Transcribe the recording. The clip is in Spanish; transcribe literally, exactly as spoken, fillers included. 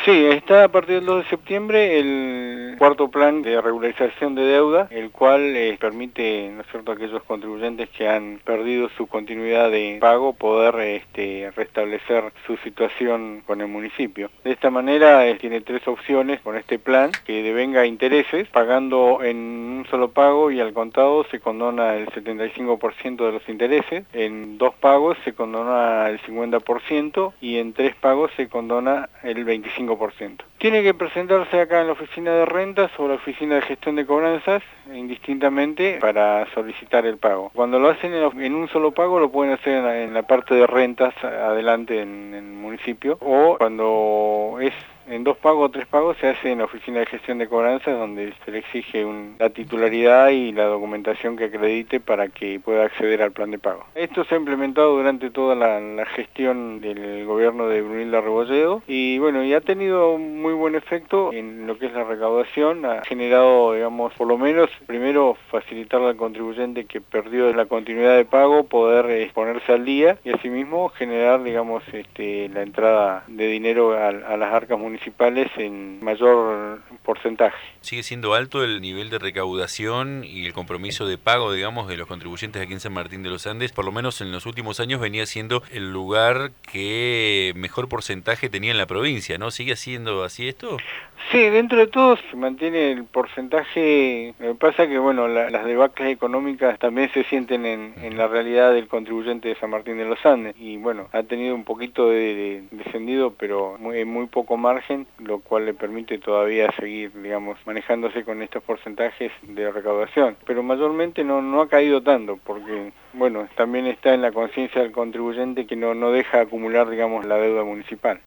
Sí, está a partir del dos de septiembre el cuarto plan de regularización de deuda, el cual eh, permite, ¿no es cierto?, a aquellos contribuyentes que han perdido su continuidad de pago poder este, restablecer su situación con el municipio. De esta manera eh, tiene tres opciones con este plan, que devenga intereses, pagando en un solo pago y al contado se condona el setenta y cinco por ciento de los intereses, en dos pagos se condona el cincuenta por ciento y en tres pagos se condona el veinticinco por ciento. Tiene que presentarse acá en la oficina de rentas o la oficina de gestión de cobranzas indistintamente para solicitar el pago. Cuando lo hacen en un solo pago lo pueden hacer en la, en la parte de rentas adelante en, en el municipio, o cuando es en dos pagos o tres pagos se hace en la oficina de gestión de cobranzas, donde se le exige un, la titularidad y la documentación que acredite para que pueda acceder al plan de pago. Esto se ha implementado durante toda la, la gestión del gobierno de Brunilda Rebolledo y bueno, y ha tenido muy buen efecto en lo que es la recaudación. Ha generado, digamos, por lo menos, primero facilitarle al contribuyente que perdió la continuidad de pago poder eh, ponerse al día y asimismo generar, digamos, este, la entrada de dinero a, a las arcas municipales municipales en mayor porcentaje. ¿Sigue siendo alto el nivel de recaudación y el compromiso de pago, digamos, de los contribuyentes aquí en San Martín de los Andes? Por lo menos en los últimos años venía siendo el lugar que mejor porcentaje tenía en la provincia, ¿no? ¿Sigue siendo así esto? Sí, dentro de todo se mantiene el porcentaje. Lo que pasa que, bueno, la, las debacles económicas también se sienten en, en la realidad del contribuyente de San Martín de los Andes. Y bueno, ha tenido un poquito de, de descendido, pero muy, muy poco margen, lo cual le permite todavía seguir, digamos, manejándose con estos porcentajes de recaudación. Pero mayormente no, no ha caído tanto, porque, bueno, también está en la conciencia del contribuyente que no, no deja acumular, digamos, la deuda municipal.